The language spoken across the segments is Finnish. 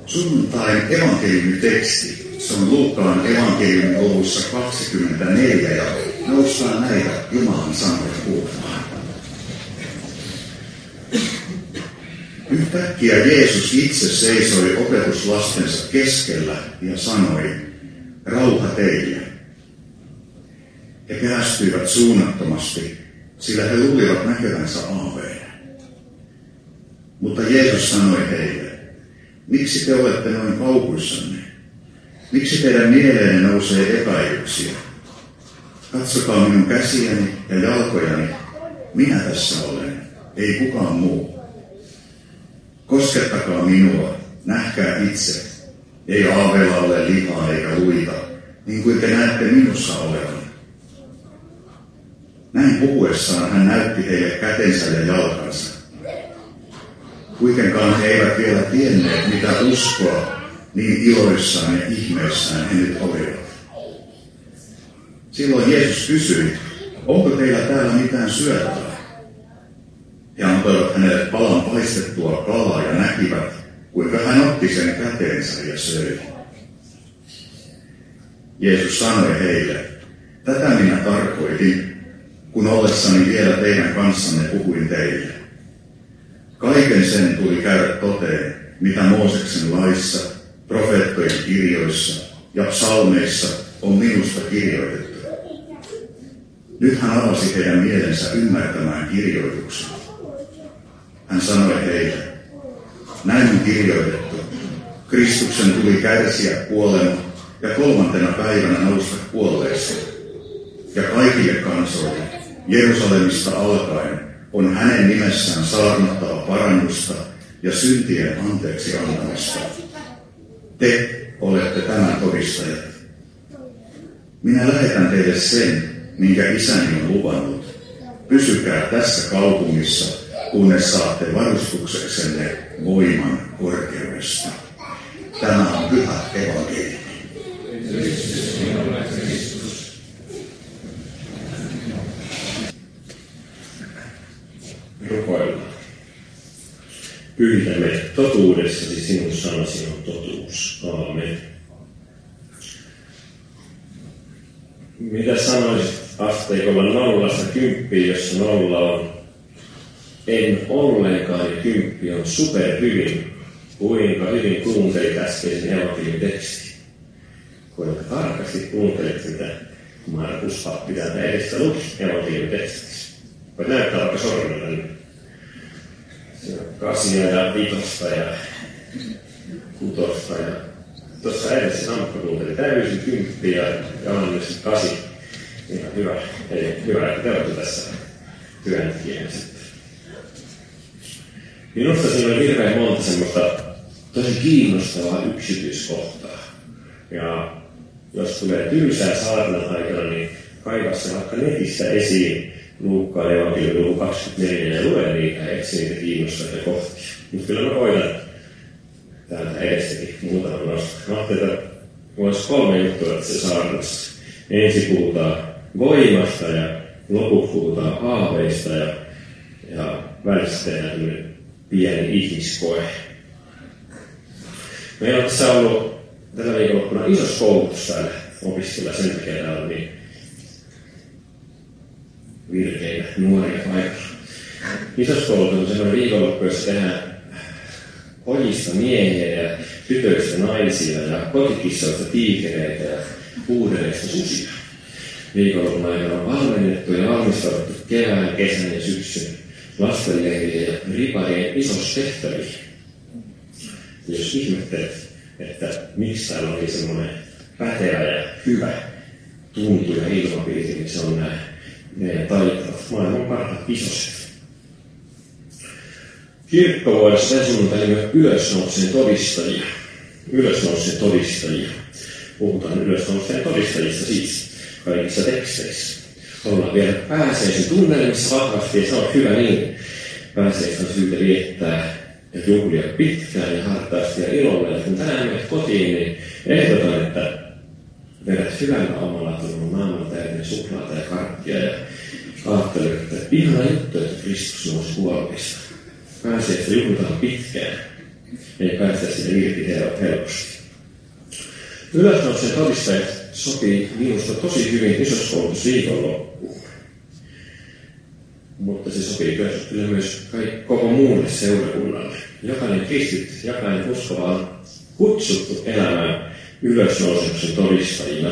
Sunnuntain evankeliumiteksti. Se on Luukkaan evankeliumin luvussa 24 ja noustaan näitä Jumalan sanoja kuulemaan. Yhtäkkiä Jeesus itse seisoi opetuslastensa keskellä ja sanoi, rauha teille. He pelästyivät suunnattomasti, sillä he luulivat näkevänsä aaveen. Mutta Jeesus sanoi heille, miksi te olette noin kauhuissanne? Miksi teidän mieleenne nousee epäilyksiä? Katsokaa minun käsiäni ja jalkojani, minä tässä olen, ei kukaan muu. Koskettakaa minua, nähkää itse, ei aaveella ole lihaa eikä luita, niin kuin te näette minussa olevan. Näin puhuessaan hän näytti heille kätensä ja jalkansa. Kuitenkaan he eivät vielä tienneet, mitä uskoa niin iloissaan ja ihmeissään he nyt olivat. Silloin Jeesus kysyi, onko teillä täällä mitään syötävää? He antoivat hänelle palan paistettua kalaa ja näkivät, kuinka hän otti sen käteensä ja söi. Jeesus sanoi heille, tätä minä tarkoitin, kun ollessani vielä teidän kanssanne puhuin teille. Kaiken sen tuli käydä toteen, mitä Mooseksen laissa, profeettojen kirjoissa ja psalmeissa on minusta kirjoitettu. Nyt hän avasi heidän mielensä ymmärtämään kirjoituksen. Hän sanoi heille, näin on kirjoitettu. Kristuksen tuli kärsiä kuolema ja 3. päivänä nousta kuolleista. Ja kaikille kansoille, Jerusalemista alkaen, on hänen nimessään saarnattava parannusta ja syntien anteeksi antamista. Te olette tämän todistajat. Minä lähetän teille sen, minkä isäni on luvannut. Pysykää tässä kaupungissa, kunnes saatte varustukseksenne voiman korkeudesta. Tämä on pyhä evankeliumi. Rukoillaan. Pyhitä meitä totuudessasi, sinun sanasi on totuus. Aamen. Mitä sanoisit asteikolla 0–10, jossa 0 on en ollenkaan ja 10 on superhyvin? Kuinka hyvin kuuntelit äskeisen evankeliumitekstin? Kuinka tarkasti kuuntelit sitä Markus pappi täältä edestä luki evankeliumitekstiin? Voit näyttää vaikka sormella nyt. Siinä on 8 ja 5 ja 6 ja tuossa edessä Samppa kuunteli täysin 10 ja Johannes 8. Ihan hyvä. Eli hyvä, että te olette tässä työntekijänä sitten. Minusta siinä on hirveän monta semmoista tosi kiinnostavaa yksityiskohtaa. Ja jos tulee tylsää saarnan aikana, niin kaivaa se vaikka netistä esiin Luukkaan evankeliumin luku 24 ja lue niitä ja etsi niitä kiinnostavia kohtia. Mutta kyllä mä koitan täältä edestäkin muutaman nostaa. Mä ajattelin, että olisi 3 juttua tässä saarnassa. Ensin puhutaan voimasta ja loput puhutaan haaveista ja välissä tehdään tämmöinen pieni ihmiskoe. Meillä on tässä ollut tällä viikonloppuna isossa koulutus täällä opiskella, sen takia täällä on niin virkeitä nuoria paikalla. Isossa koulutus on sellainen viikonloppu, jossa tehdään pojista miehiä ja tytöistä naisia ja kotikissoista tiikereitä ja huudeleista susia. Viikonlopun aikana on valmennettu ja valmistauduttu kevään, kesän ja syksyn lastenleirien ja riparien isossa tehtäviin. Jos ihmettelet, että miksi täällä oli semmoinen pätevä ja hyvä tuntu ja ilmapiiri, niin se on nämä meidän taitavat maailman parhaat isoset. Kirkkovuodessa sen sunnuntaina ylösnouseen todistajia. Ylösnouseen todistajia. Puhutaan ylösnouseen todistajista siis kaikissa teksteissä. Ollaan vielä pääsiäisen tunnelmissa vahvasti ja se on hyvä niin. Pääsiäistä on syytä viettää ja juhlia pitkään ja hartaasti ja ilolla. Ja kun tänään menet kotiin, niin ehdotan, että vedät hyvällä omalla tullut maailman täyden suklaata ja karkkia ja ajattelet, että ihana juttu, että Kristus nousi kuolleista. Pääsiäistä juhlitaan pitkään. Ei päästä siitä irti helposti. Ylösnouseen todistajat sopii minusta tosi hyvin isoskoulutusviikonloppuun. Mutta se sopii kyllä myös koko muulle seurakunnalle. Jokainen kristitty, jokainen uskova on kutsuttu elämään ylösnousemuksen todistajina.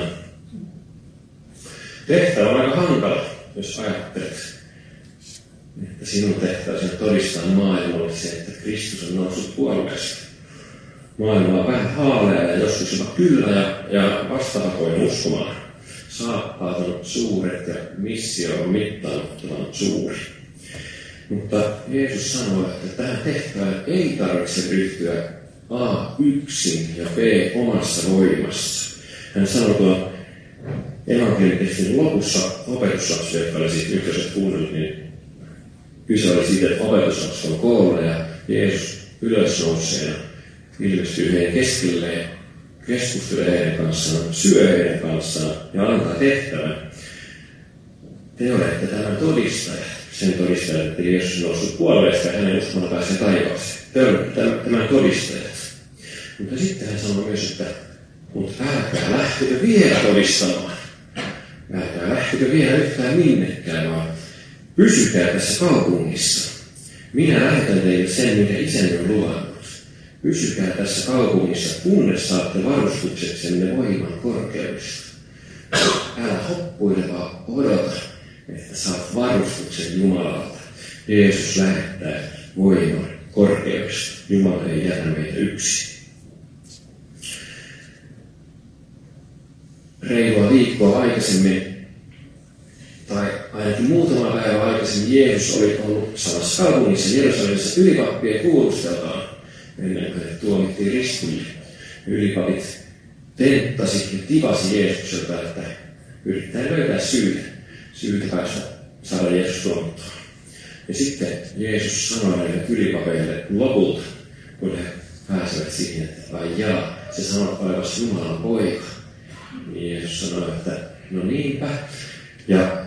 Tehtävä on aika hankala, jos ajattelet, että sinun tehtäväsi on todistaa maailmalle se, että Kristus on noussut kuolleesta. Maailma on vähän haalea ja joskus jopa kyllä ja vastahakoinen uskomaan. Saappaat on suuret ja missio on mittaamattoman suuri. Mutta Jeesus sanoi, että tähän tehtävään ei tarvitse ryhtyä A. yksin ja B. omassa voimassa. Hän sanoi tuon evankeliumin lopussa opetuslapsille, jotka oli siis ykköset kuunnellut, niin kyse oli siitä, että opetuslapsi on koolla ja Jeesus ylösnousee ja ilmestyy heidän keskelleen, keskustelee heidän kanssaan, syö heidän kanssaan ja antaa tehtävän. Te olette tämän todistaja, sen todistaja, että Jeesus on noussut kuolleesta ja hänen uskomana pääsee taivaaseen. Te olette tämän todistajat. Mutta sitten hän sanoi myös, että mutta älkää lähtekö vielä todistamaan. Älkää lähtekö vielä yhtään minnekään, vaan pysykää tässä kaupungissa. Minä lähetän teille sen, mitä Isäni on luvannut. Pysykää tässä kaupungissa, kunnes saatte varustukseksenne voiman korkeudesta. Älä hoppuile, vaan odota, että saat varustuksen Jumalalta. Jeesus lähettää voiman korkeudesta. Jumala ei jätä meitä yksin. Reilua viikkoa aikaisemmin, tai ainakin muutama päivä aikaisemmin, Jeesus oli ollut samassa kaupungissa Jerusalemissa ylipappien kuulusteltaan, ennen kuin he tuomittiin ristille. Ylipapit tenttasi ja tivasi Jeesukselta, että yrittää löytää syytä päästä saada Jeesus tuomittua. Ja sitten Jeesus sanoi näille ylipapeille lopulta, kun he pääsevät siihen, että ai jaa, se sanoo olevasi Jumalan poika. Niin Jeesus sanoi, että no niinpä. Ja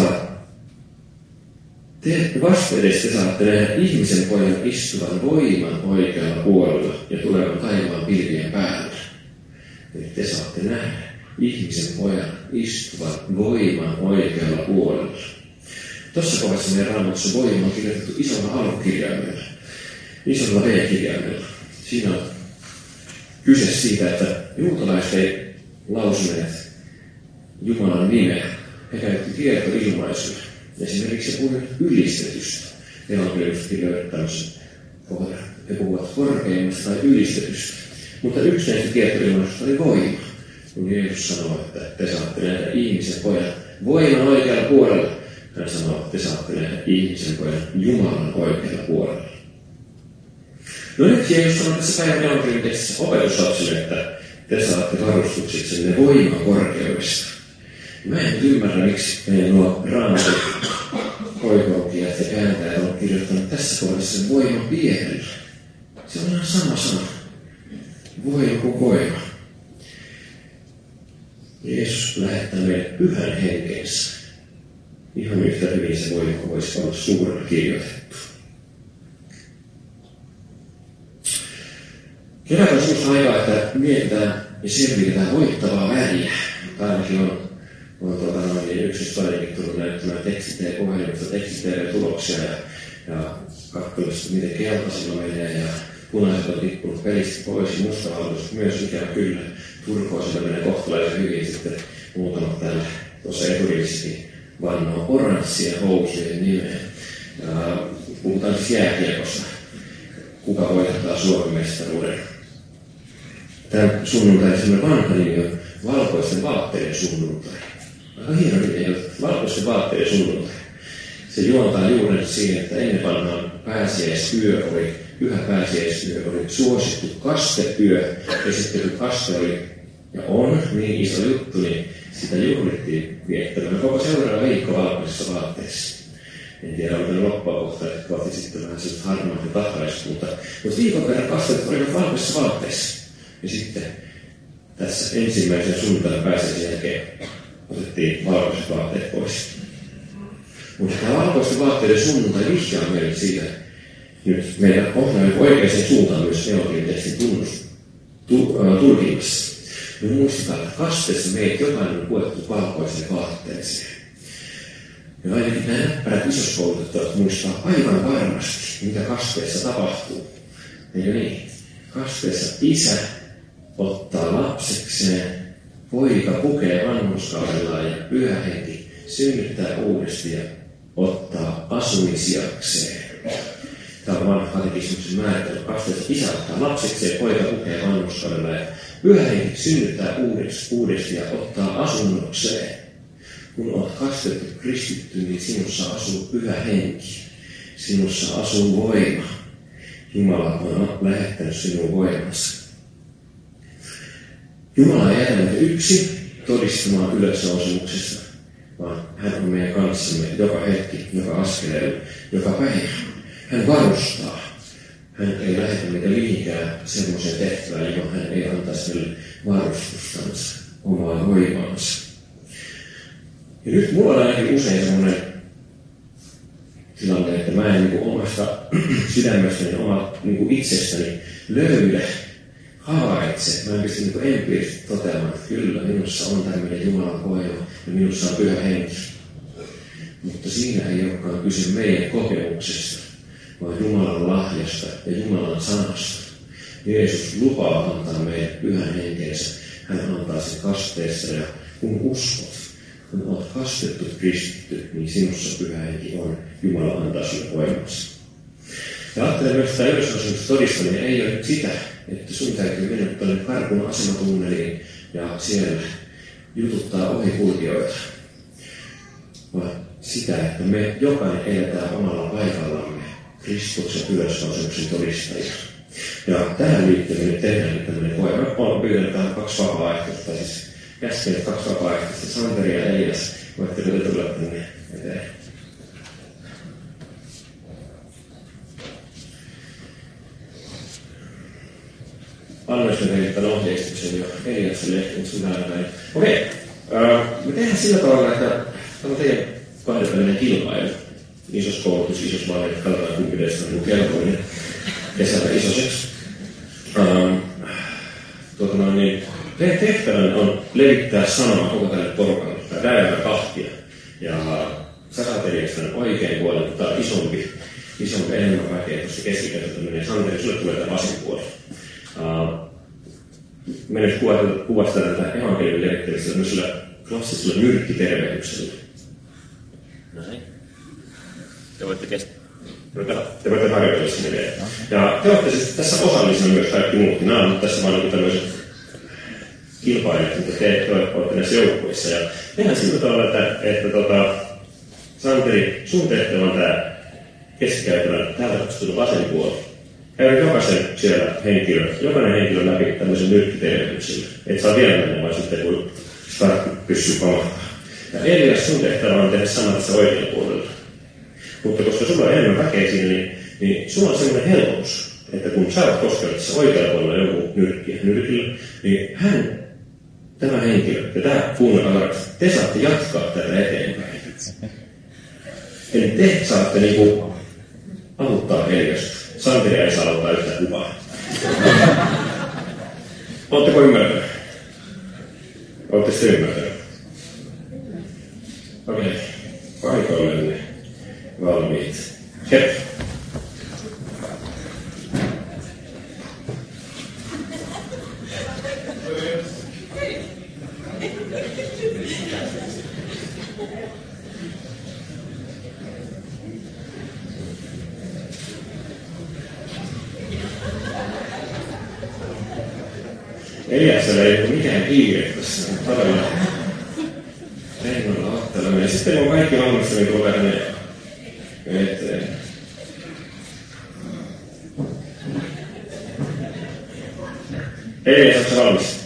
vastedes te saatte nähdä ihmisen pojan istuvan voiman oikealla puolella ja tulevan taivaan pilvien päällä. Eli te saatte nähdä ihmisen pojan istuvan voiman oikealla puolella. Tuossa kohdassa meidän Raamatussa voima on kirjoitettu isolla alkukirjaimella, isolla V-kirjaimella. Siinä on kyse siitä, että juutalaiset ei lausuneet Jumalan nimeä. He käytti kiertoilmaisuja. Esimerkiksi he puhuivat ylistetystä. Evankeliumista kirjoitat tämmöisen kohdan. He puhuvat korkeimmasta tai ylistetystä. Mutta yksi näistä kiertoilmaisuista oli voima. Kun Jeesus sanoi, että te saatte nähdä ihmisen pojan voiman oikealla puolella, hän sanoi, että te saatte nähdä ihmisen pojan Jumalan oikealla puolella. No nyt Jeesus sanoi tässä päivän evankeliumisessa opetuslapsille, että te saatte varustuksenne voiman korkeudesta. Mä en ymmärrä, miksi meidän nuo Raamatun oikoukijat ja kääntäjät on kirjoittanut tässä kohdassa voiman pienellä. Se on ihan sama sana. Voima kuin voima. Jeesus lähettää meille pyhän henkensä. Ihan yhtä hyvin se voima voisi olla suurena kirjoitettu. Kevät on semmoista aikaa, että mietitään ja selvitetään voittavaa väriä. Ainakin on yksi toinenkin tullut näyttämään puhelimesta tekstiteille-tuloksia ja katsomassa, miten keltaisilla menee ja punaiset on tippunut pelistä pois ja mustavalkoiset myös ikävä kyllä. Turkoisilla menee kohtalaisen hyvin sitten muutamat täällä tuossa eturivissakin vannoo oranssia housujen nimeen. Ja puhutaan siis jääkiekosta. Kuka voittaa Suomen mestaruuden? Tämän sunnuntai semmoinen vanha nimi on valkoisten vaatteiden sunnuntai. Aika hieno nimi, valkoisten vaatteiden sunnuntai. Se juontaa juuri siihen, että ennen vanhaan pääsiäisyö oli, pyhä pääsiäisyö oli suosittu kasteyö. Ja sitten kun kaste oli ja on niin iso juttu, niin sitä juhlittiin viettämään koko seuraava viikko valkoisissa vaatteissa. En tiedä, onko ne loppua kohta, että vaati sitten vähän sellaiset harmaat ja tahraiset, mutta viikon verran kasteet olivat valkoisissa vaatteissa. Ja sitten tässä ensimmäisen sunnuntain pääsiäisen jälkeen otettiin valkoiset vaatteet pois. Mutta tämä valkoisten vaatteiden sunnuntai vihjaa meille siitä, nyt meidän ohjaa oikeaan suuntaan myös evankeliumitekstin tulkinnassa. Me muistetaan, että kasteessa meitä jokainen on puettu valkoiseen vaatteeseen. Ja ainakin nämä näppärät isoskoulutettajat muistaa aivan varmasti, mitä kasteessa tapahtuu. Eikö niin? Kasteessa isä ottaa lapsekseen, poika pukee vanhurskaudellaan ja Pyhä Henki synnyttää uudesti ja ottaa asumisjakseen. Tämä on vanha katekismuksen määrittely. Kasteessa isä ottaa lapsekseen, poika pukee vanhurskaudellaan ja Pyhä Henki synnyttää uudesti ja ottaa asunnokseen. Kun olet kastettu kristitty, niin sinussa asuu Pyhä Henki. Sinussa asuu voima. Jumala on lähettänyt sinun voimansa. Jumala ei jätä meitä yksin todistamaan ylösnousemuksesta, vaan hän on meidän kanssamme joka hetki, joka askeleella, joka päivä. Hän varustaa. Hän ei lähetä meitä mihinkään semmoiseen tehtävään, johon hän ei antaisi meille varustustansa, omaa voimaansa. Ja nyt mulla on ainakin usein semmoinen tilanne, että mä en omasta sydämestäni, itsestäni löydä, havaitse. Mä en pysty empiirisesti toteamaan, että kyllä, minussa on tämmöinen Jumalan voima ja minussa on Pyhä Henki. Mutta siinä ei olekaan kyse meidän kokemuksesta, vaan Jumalan lahjasta ja Jumalan sanasta. Jeesus lupaa antaa meille Pyhän Henkensä. Hän antaa sen kasteessa ja kun uskot, kun olet kastettu kristitty, niin sinussa Pyhä Henki on. Jumala antaa sinulle voimassa. Ja ajattelen myös, että tämä ylösnousemuksen todistaminen ei ole nyt sitä, että sun täytyy mennä tuonne Karkun asematunneliin ja siellä jututtaa ohikulkijoita. Vaan sitä, että me jokainen eletään omalla paikallamme Kristuksen ylösnousemuksen todistajia. Ja tähän liittyen me nyt tehdään tämmöinen koe. Mä olen pyytänyt tähän 2 vapaaehtoista, tai siis käskenyt 2 vapaaehtoista, Santeri ja Elias. Voitte tulla tänne eteen. Annoin teille tämän ohjeistuksen jo Eliakselle, mutta sun näin. Okei. Me tehdään sillä tavalla, että tämä on teidän kahdenvälinen kilpailu. Isos koulutus, isos vaali, että katsotaan kumpi teistä on kelpoinen kesällä isoseksi. Teidän tehtävänne on levittää sanomaa koko tälle porukalle, tai däärää kahtia. Ja sä saat Eliaksen oikein puolelle, että tämä on isompi enemmän väkeä tuossa keskikäytöstä menee. Santeri, sulle tulee tämä vasen puoli. Me nyt kuvastaa tätä evankeliumin levittämistä tämmöisellä klassisella nyrkkitervehdyksellä. Näin. Te voitte harjoitella sinne vielä. Ja te olette siis tässä osallisena myös kaikki muutkin. Nämä on tässä vaan tämmöiset kilpailijat, mitä te olette näissä joukkueissa. Ja tehdään sillä tavalla, että Santeri, sun tehtävä on tämä keskikäytävän täältä katsottuna vasen puoli. Käydä jokainen henkilö läpi tämmöisen nyrkkitervehdyksellä. Et saa vielä mennä, vaan sitten kun startti pysyy pamahtaa. Ja Elias, sun tehtävä on tehdä sama tässä oikealla puolella. Mutta koska sulla on enemmän väkeä siinä, niin sulla on sellainen helpous, että kun sä oot koskenut tässä oikealla puolella joku nyrkillä, niin tämä henkilö ja tämä kuunnellaan, te saatte jatkaa tätä eteenpäin. Eli te saatte auttaa Eliasta. Santeri ei saa aloittaa yhtään kuvaa. Oletteko ymmärtäneet? Oletteko te ymmärtäneet? Okei. Paikoillenne valmiit. Hep. Eliaksella ei ole mikään kiire tässä. Todella rennolla ottelemme. Ja sitten on kaikki valmista, niin tulee hänen eteen. Elias, oletko valmis?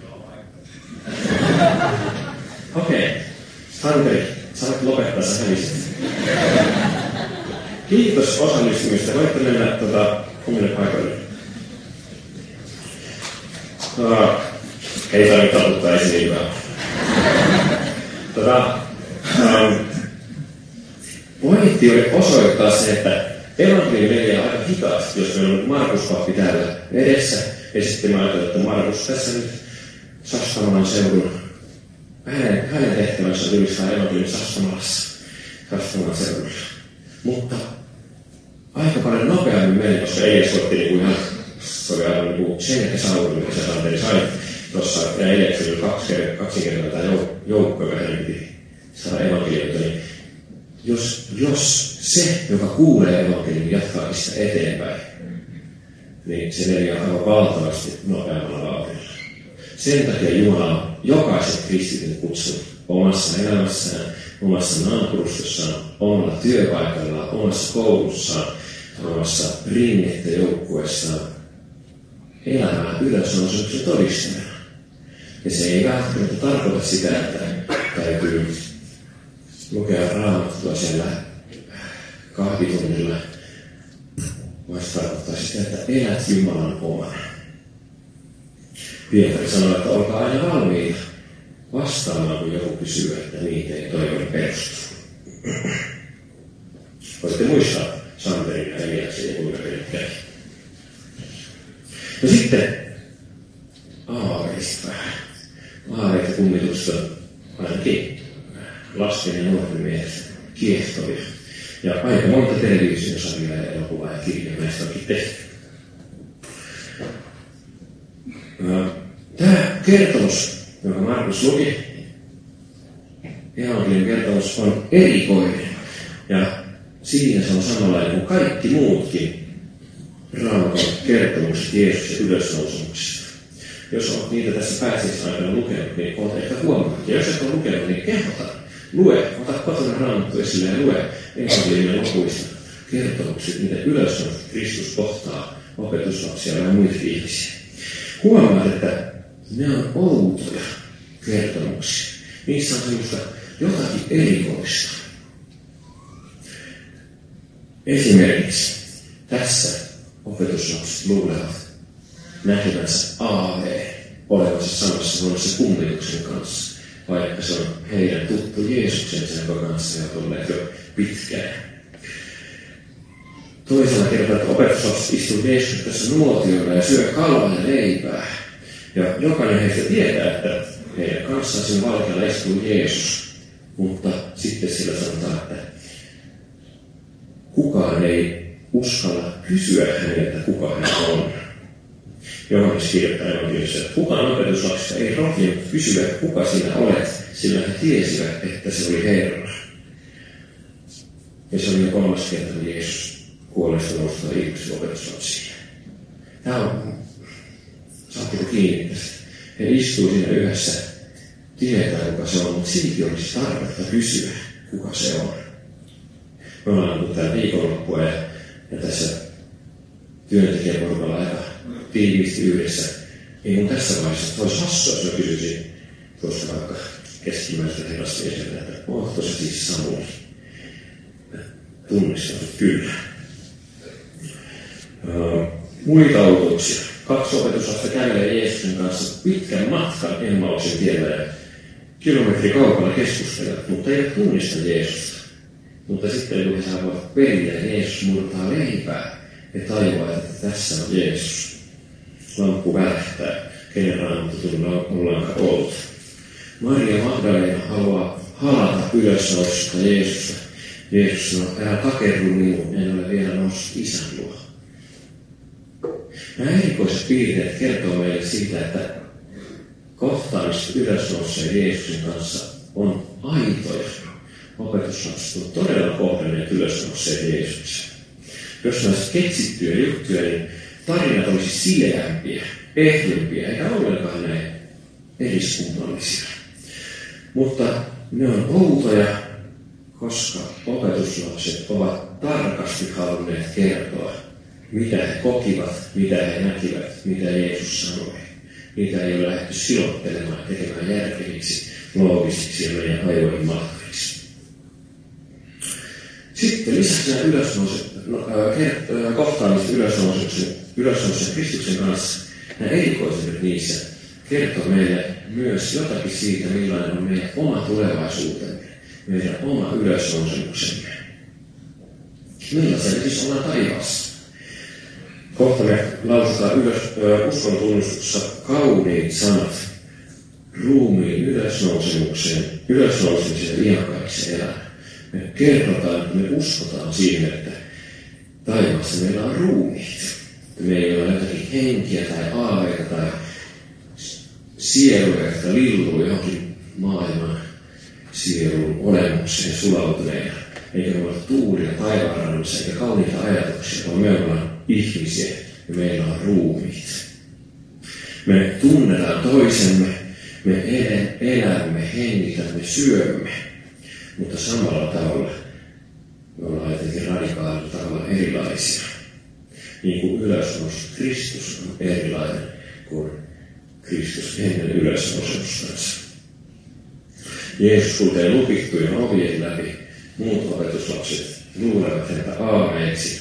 Okei. Santeri, saat lopettaa, sä hävisit. Kiitos osallistumista. Voitte mennä omille paikoille. Ei tarvitse taputtaa esiliivää. Pointti oli osoittaa se, että Evankeliumi menee aika hitaasti, jos meillä on Markus-pappi täällä edessä. Ja sitten mä ajattelen, että Markus tässä nyt Sastamalan seudun. Hänen tehtävänsä on julistaa evankeliumin Sastamalan seudulla. Mutta aika paljon nopeammin meni, koska Elias otti niin kuin ihan, se oli aivan niin kuin sen ja Sauli, mikä se Santeri sai tuossa, ja Eliaksella oli kaksinkertainen tämä joukko, joka hänen piti saada evankeliumia, niin jos se, joka kuulee evankeliumin, jatkaa sitä eteenpäin, niin se menee aivan valtavasti nopeammalla vauhdilla. Sen takia Jumala on jokaisen kristityn kutsunut omassa elämässään, omassa naapurustossaan, omalla työpaikallaan, omassa koulussaan, omassa ringettejoukkueessaan elämään ylösnousemuksen todistajana. Ja se ei välttämättä tarkoita sitä, että täytyy lukea Raamattua siellä kahvitunnilla, vaan se tarkoittaa sitä, että elät Jumalan omana. Pietari sanoi, että olkaa aina valmiita vastaamaan, kun joku kysyy, että mihin teidän toivon perustuu. Voitte muistaa Santerin ja Eliaksen ja kuinka meidät käy. No sitten aaveista vähän. Aaveita kummitusta ainakin lasten ja nuorten mielestä kiehtovia. Ja aika monta televisiosarjaa ja elokuvaa ja kirjaa näistä onkin tehty. Tämä kertomus, jonka Markus luki, evankeliumin kertomus on erikoinen. Ja siinä se on samanlainen kuin kaikki muutkin Raamatun kertomukset Jeesuksen ylösnousemuksesta. Jos olet niitä tässä pääsiäisaikana lukenut, niin olet ehkä huomannut. Ja jos et ole lukenut, niin kehota. Lue, ota kotona Raamattu esille ja lue evankeliumin lopuista kertomukset, miten ylösnousu Kristus kohtaa opetuslapsia ja muita ihmisiä. Huomaat, että ne on outoja kertomuksia. Niissä on semmoista jotakin erikoista. Esimerkiksi tässä opetuslapset luulevat näkevänsä aaveen olevansa samassa huonossa kummituksen kanssa, vaikka se on heidän tuttu Jeesuksensa, jonka kanssa he ovat olleet jo pitkään. Toisella kertaa, että opetuslapset istuu Jeesuksessa nuotiolla ja syö kalaa ja leipää. Ja jokainen heistä tietää, että heidän kanssaan sen valkealla istuu Jeesus. Mutta sitten sillä sanotaan, että kukaan ei uskalla kysyä häneltä, kuka hän on. Johannes kirjoittaa evankeliumissa, että kukaan opetuslapsista ei rohjennut kysyä, kuka sinä olet, sillä he tiesivät, että se oli Herra. Ja se oli jo 3. kerta, kun Jeesus kuolleesta noustaa ihmisen opetuslapsille. Tämä on, saatteko kiinni tästä? He istuu siinä yhdessä, tietää kuka se on, mutta silti olisi tarvetta kysyä, kuka se on. Me ollaan ollut täällä viikonloppua ja tässä työntekijäporukalla aika tiiviisti yhdessä. Ei mun tässä vaiheessa olisi hassua, jos mä kysyisin tuosta vaikka keskimmäistä herrasmieseltä, että ootko se siis Samuli? Tunnistanut kyllä. Muita outouksia. 2 opetuslasta kävelee Jeesuksen kanssa pitkän matkan Emmauksen tiellä ja kilometrikaupalla keskustelevat, mutta eivät tunnista Jeesusta. Mutta sitten kun he saavat perille ja Jeesus murtaa leipää ja tajuaa, että tässä on Jeesus. Lamppu välähtää, kenen Raamattu ollaankaan ollut. Maria Magdalena haluaa halata ylösnoususta Jeesusta. Jeesus sanoo, älä takerru minuun, en ole vielä noussut Isän luo. Nämä erikoiset piirteet kertoo meille siitä, että kohtaamiset ylösnouseen Jeesuksen kanssa on aitoja. Opetuslapset on todella kohdanneet ylösnouseen Jeesukseen. Jos ne olisi keksittyjä juttuja, niin tarinat olisi sileämpiä, ehjempiä, eikä ollenkaan näin eriskummallisia. Mutta ne on outoja, koska opetuslapset ovat tarkasti halunneet kertoa, mitä he kokivat, mitä he näkivät, mitä Jeesus sanoi. Niitä ei ole lähdetty silottelemaan, tekemään järkeviksi, loogisiksi ja meidän aivoihin mahdollisiksi. Sitten lisäksi nämä kohtaamiset ylösnousen Kristuksen kanssa, nämä erikoisuudet niissä kertoo meille myös jotakin siitä, millainen on meidän oma tulevaisuutemme, meidän oma ylösnousemuksemme. Millaisia me siis ollaan taivaassa? Kohta me lausutaan uskon tunnustuksessa kauniit sanat ruumiin ylösnousemiseen ja iankaikkisen elämään. Me kerrotaan, että me uskotaan siihen, että taivaassa meillä on ruumiit. Meillä ei ole jotakin henkiä tai aaveita tai sieluja, jotka lilluu johonkin maailman sielun olemukseen sulautuneena. Eikä me ole tuulia taivaanrannossa eikä kauniita ajatuksia, vaan me ollaan ihmisiä ja meillä on ruumiit. Me tunnetaan toisemme, me elämme, hengitämme, syömme, mutta samalla tavalla me ollaan jotenkin radikaalilla tavalla erilaisia. Niin kuin ylösnoussut Kristus on erilainen kuin Kristus ennen ylösnousemustansa. Jeesus kulkee lukittujen ovien läpi. Muut opetuslapset luulevat häntä aameiksi.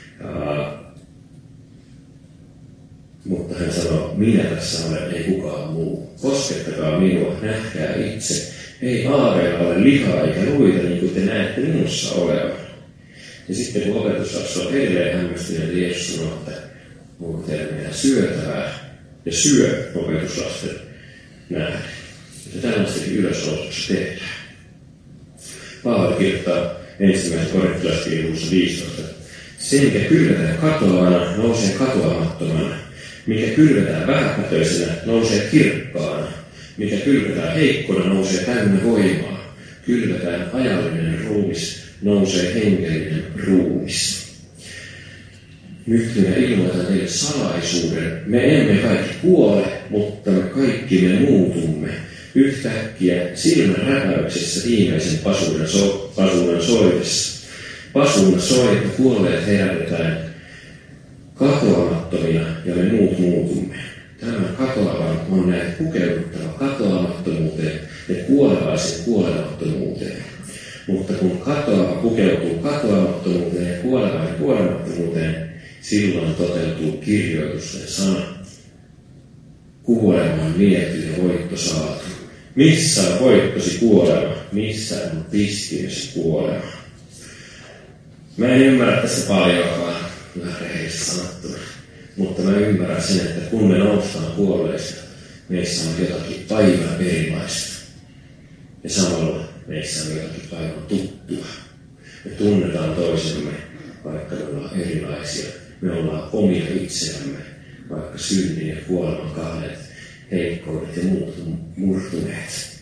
Mutta hän sanoo, minä tässä olen, ei kukaan muu. Koskettakaa minua, nähkää itse. Ei aaveilla ole lihaa eikä luita, niin kuin te näette minussa olevan. Ja sitten kun opetuslapset on edelleen hämmästyneet, Jeesus sanoo, että onko teillä meidän syötävää? Ja syö opetuslasten nähdä. Ja tällaistakin ylösnousuksessa tehdään. Paavali kirjoittaa 1. Korinttilaiskirjeessä 15. Se, mikä kylvetään katoavana, nousee katoamattomana. Mikä kylvetään vähäpätöisenä, nousee kirkkaana. Mikä kylvetään heikkona, nousee täynnä voimaa. Kylvetään ajallinen ruumis, nousee hengellinen ruumis. Nyt minä ilmoitan teille salaisuuden. Me emme kaikki kuole, mutta me kaikki me muutumme. Yhtäkkiä silmän räpäyksessä viimeisen pasuunan soidessa. Pasuuna soi ja kuolleet herätetään katoamattomina ja me muut muutumme. Tämä katoavan on näet pukeuduttava katoamattomuuteen ja kuolevaisen kuolemattomuuteen. Mutta kun katoava pukeutuu katoamattomuuteen ja kuolevainen kuolemattomuuteen, silloin toteutuu kirjoitusten sana. Kuolema on viety ja voitto saatu. Missä on voittosi kuolema? Missä on pistimesi kuolema? Mä en ymmärrä tässä paljonkaan, vähän rehellisesti sanottuna. Mutta mä ymmärrän sen, että kun me noustaan kuolleista, meissä on jotakin aivan erilaista. Ja samalla meissä on jotakin aivan tuttua. Me tunnetaan toisemme, vaikka me ollaan erilaisia. Me ollaan omia itseämme, vaikka synnin ja kuoleman kahdet, heikkoudet ja muut murtuneet.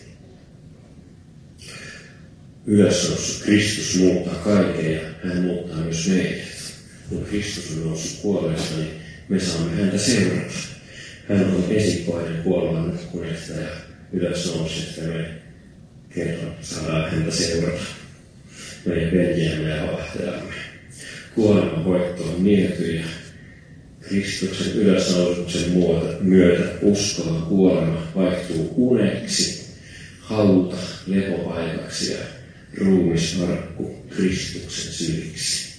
Ylösnoussut Kristus muuttaa kaiken ja hän muuttaa myös meidät. Kun Kristus on noussut kuolleesta, niin me saamme häntä seurata. Hän on esikoinen kuolevan nukkuneesta ja ylösnouseesta ja me kerran saadaan häntä seurata. Meidän veljeämme ja vapahtajamme. Kuoleman voitto on niety ja Kristuksen ylösnousuksen myötä uskovan kuolema vaihtuu uneksi, hauta lepopaikaksi ja ruumisarkku Kristuksen syliksi.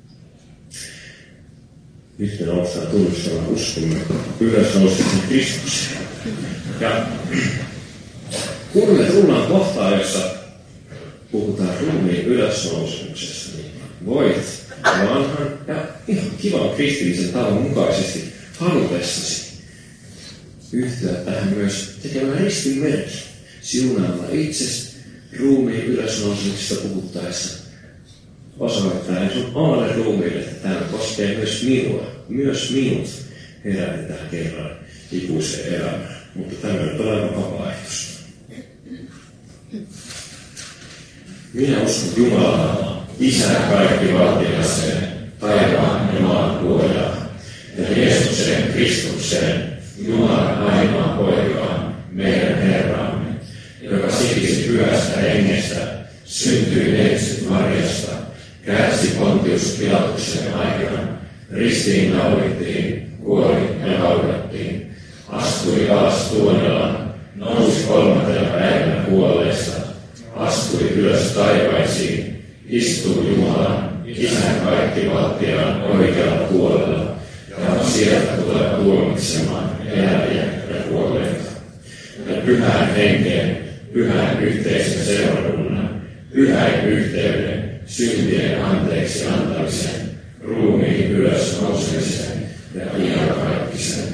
Nyt me noustaan tunnustamaan uskomme ylösnousuksen Kristukseen. Ja kun me tullaan kohtaan, jossa puhutaan ruumiin ylösnousumuksesta, niin voit vanhan ja ihan kivan kristillisen tavan mukaisesti halutessasi yhtyä tähän myös tekemään ristinmerkki siunaamalla itsesi ruumiin ylösnousemuksesta puhuttaessa osoittaa sun omalle ruumiille, että tämä koskee myös minua, myös minut herätetään kerran ikuiseen elämään, mutta tämä on aivan vapaaehtoista. Minä uskon Jumalaa, Isää kaikkivaltiaiseen, taivaan ja maan luojaan, ja Jeesukseen Kristukseen, Jumalan ainoaan poikaan, meidän Herramme, joka sikisi pyhästä hengestä, syntyi ensin Marjasta, kärsi Pontius Pilatuksen aikana, ristiin naulittiin, kuoli ja haudattiin, astui alas tuonelaan, nousi kolmantena päivänä kuolleesta, astui ylös taivaisiin, istuu Jumalan, Isän kaikkivaltiaan oikealla puolella, ja sieltä tulee tuomitsemaan eläviä ja kuolleita. Ja pyhään henkeen, pyhän yhteisen seurakunnan, pyhän yhteyden, syntien anteeksi antamisen, ruumiin ylös nousemisen ja iankaikkisen